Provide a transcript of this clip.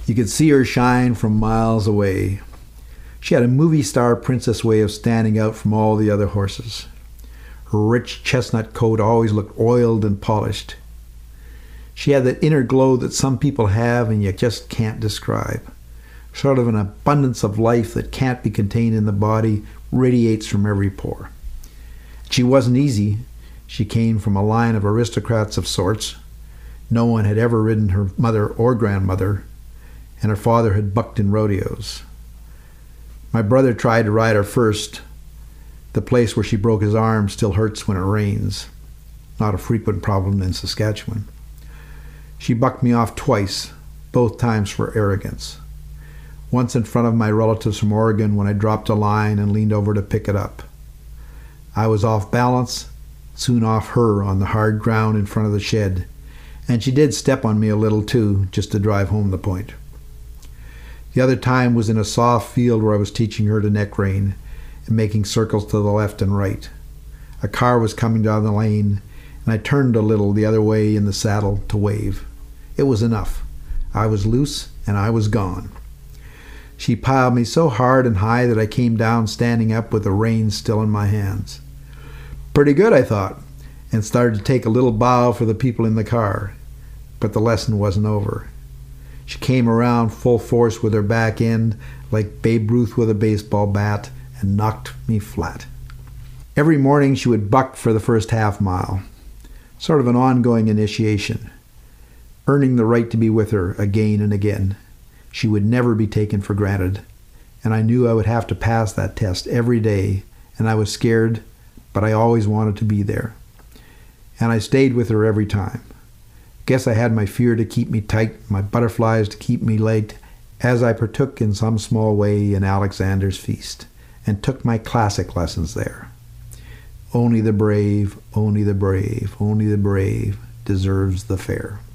You could see her shine from miles away. She had a movie star princess way of standing out from all the other horses. Her rich chestnut coat always looked oiled and polished. She had that inner glow that some people have and you just can't describe. Sort of an abundance of life that can't be contained in the body radiates from every pore. She wasn't easy. She came from a line of aristocrats of sorts. No one had ever ridden her mother or grandmother, and her father had bucked in rodeos. My brother tried to ride her first. The place where she broke his arm still hurts when it rains. Not a frequent problem in Saskatchewan. She bucked me off twice, both times for arrogance. Once in front of my relatives from Oregon when I dropped a line and leaned over to pick it up. I was off balance, soon off her on the hard ground in front of the shed, and she did step on me a little too, just to drive home the point. The other time was in a soft field where I was teaching her to neck rein and making circles to the left and right. A car was coming down the lane, and I turned a little the other way in the saddle to wave. It was enough. I was loose, and I was gone. She piled me so hard and high that I came down standing up with the reins still in my hands. Pretty good, I thought, and started to take a little bow for the people in the car. But the lesson wasn't over. She came around full force with her back end, like Babe Ruth with a baseball bat, and knocked me flat. Every morning she would buck for the first half mile. Sort of an ongoing initiation. Earning the right to be with her again and again. She would never be taken for granted, and I knew I would have to pass that test every day, and I was scared, but I always wanted to be there. And I stayed with her every time. Guess I had my fear to keep me tight, my butterflies to keep me light, as I partook in some small way in Alexander's feast, and took my classic lessons there. Only the brave, only the brave, only the brave deserves the fair.